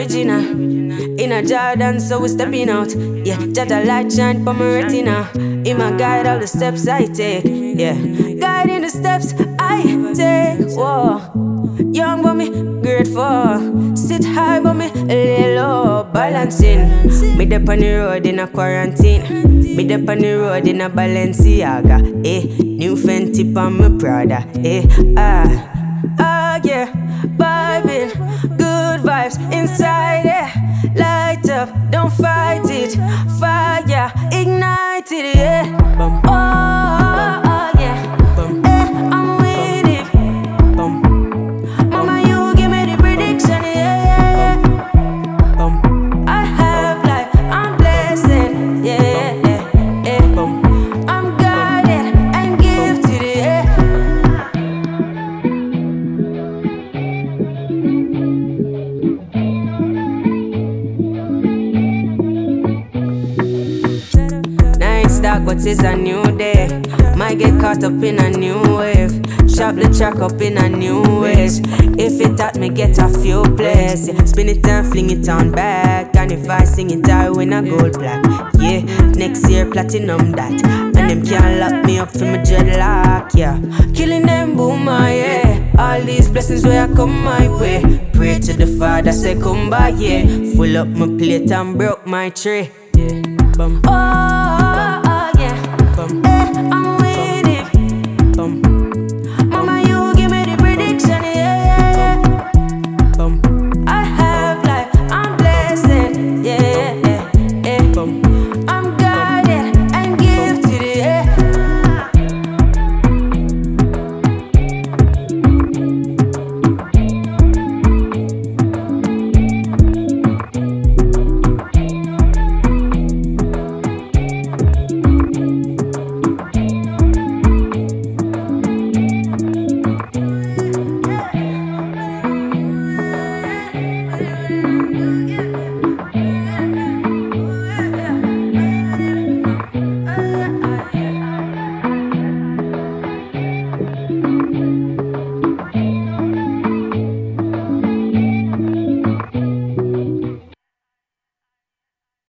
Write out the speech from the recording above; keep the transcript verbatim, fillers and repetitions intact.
original. In a Jordan, so we stepping out. Yeah, Jaja light shine for my retina. In my guide, all the steps I take. Yeah, guiding the steps I take. Whoa, young but me grateful. Sit high but me lay low. Balancing. Me dep on the road in a quarantine. Me dep on the road in a Balenciaga. Eh, new Fenty on my Prada. Eh, ah, ah yeah, vibing, good vibes inside. Yeah, light up, don't fight it. Fire, ignite it. Yeah, oh, oh yeah, eh, I'm with it. Mama, you give me the prediction. Yeah, yeah, yeah. I have life, I'm blessed. Yeah, yeah, yeah. I'm guided and gifted. Yeah. Nice dark, but it's a new day. Might get caught up in a new wave. Sharp the track up in a new ways. If it at me get a few plays, yeah. Spin it and fling it on back. And if I sing it, I win a gold plaque. Yeah, next year platinum that. And them can't lock me up for my dreadlock. Yeah, killing them boomer, yeah. All these blessings where I come my way. Pray to the Father, say come by, yeah. Full up my plate and broke my tray. Yeah, bum. Oh,